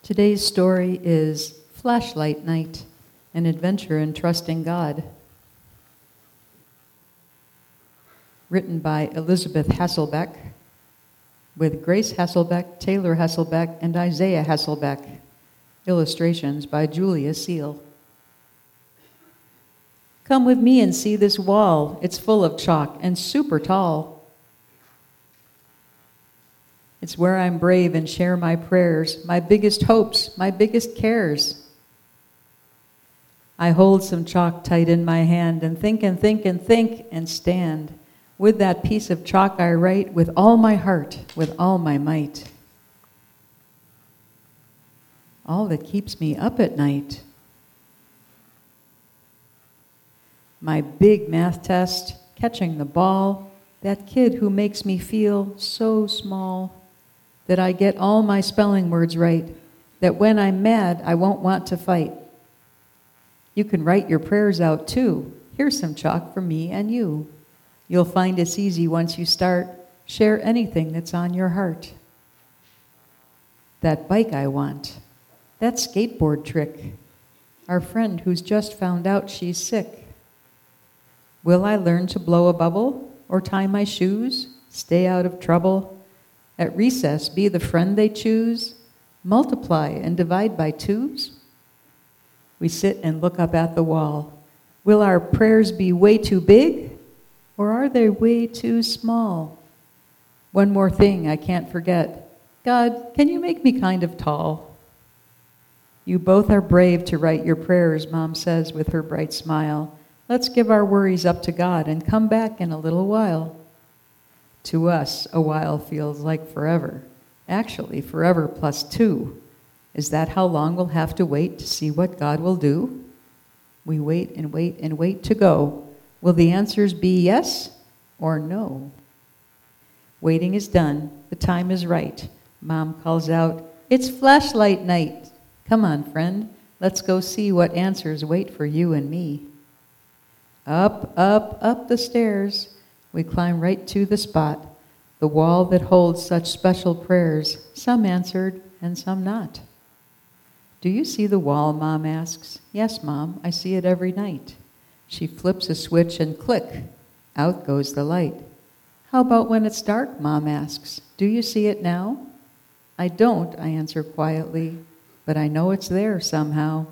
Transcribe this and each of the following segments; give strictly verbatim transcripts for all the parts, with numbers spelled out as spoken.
Today's story is Flashlight Night, an adventure in trusting God. Written by Elizabeth Hasselbeck, with Grace Hasselbeck, Taylor Hasselbeck, and Isaiah Hasselbeck. Illustrations by Julia Seal. Come with me and see this wall. It's full of chalk and super tall. It's where I'm brave and share my prayers, my biggest hopes, my biggest cares. I hold some chalk tight in my hand and think and think and think and stand. With that piece of chalk I write with all my heart, with all my might. All that keeps me up at night. My big math test, catching the ball, that kid who makes me feel so small, that I get all my spelling words right, that when I'm mad, I won't want to fight. You can write your prayers out too. Here's some chalk for me and you. You'll find it's easy once you start. Share anything that's on your heart. That bike I want. That skateboard trick. Our friend who's just found out she's sick. Will I learn to blow a bubble or tie my shoes? Stay out of trouble? At recess, be the friend they choose? Multiply and divide by twos? We sit and look up at the wall. Will our prayers be way too big? Or are they way too small? One more thing I can't forget. God, can you make me kind of tall? You both are brave to write your prayers, Mom says with her bright smile. Let's give our worries up to God and come back in a little while. To us, a while feels like forever. Actually, forever plus two. Is that how long we'll have to wait to see what God will do? We wait and wait and wait to go. Will the answers be yes or no? Waiting is done. The time is right. Mom calls out, "It's flashlight night. Come on, friend. Let's go see what answers wait for you and me." Up, up, up the stairs. We climb right to the spot, the wall that holds such special prayers, some answered and some not. Do you see the wall, Mom asks. Yes, Mom, I see it every night. She flips a switch and click, out goes the light. How about when it's dark, Mom asks. Do you see it now? I don't, I answer quietly, but I know it's there somehow.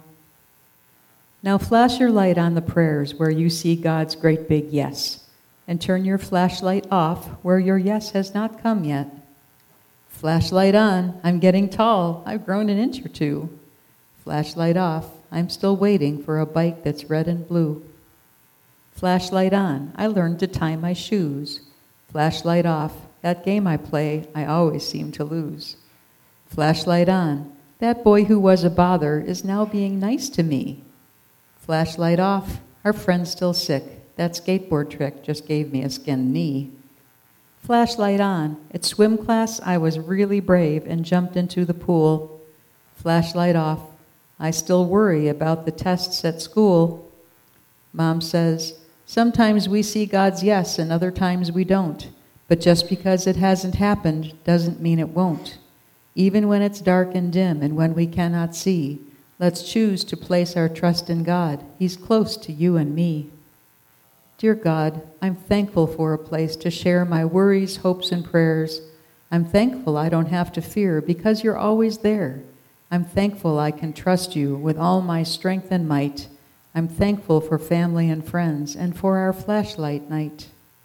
Now flash your light on the prayers where you see God's great big yes, and turn your flashlight off where your yes has not come yet. Flashlight on, I'm getting tall, I've grown an inch or two. Flashlight off, I'm still waiting for a bike that's red and blue. Flashlight on, I learned to tie my shoes. Flashlight off, that game I play, I always seem to lose. Flashlight on, that boy who was a bother is now being nice to me. Flashlight off, our friend's still sick. That skateboard trick just gave me a skinned knee. Flashlight on, at swim class I was really brave and jumped into the pool. Flashlight off, I still worry about the tests at school. Mom says, sometimes we see God's yes and other times we don't. But just because it hasn't happened doesn't mean it won't. Even when it's dark and dim and when we cannot see, let's choose to place our trust in God. He's close to you and me. Dear God, I'm thankful for a place to share my worries, hopes, and prayers. I'm thankful I don't have to fear because you're always there. I'm thankful I can trust you with all my strength and might. I'm thankful for family and friends and for our flashlight night.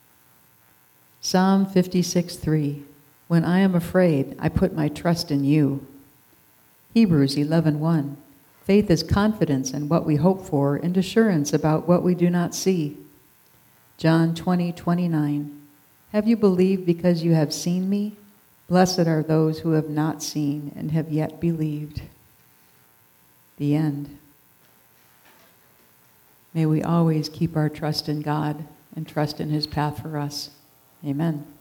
Psalm fifty-six three. When I am afraid, I put my trust in you. Hebrews eleven one. Faith is confidence in what we hope for and assurance about what we do not see. John twenty twenty-nine. Have you believed because you have seen me? Blessed are those who have not seen and have yet believed. The end. May we always keep our trust in God and trust in His path for us. Amen.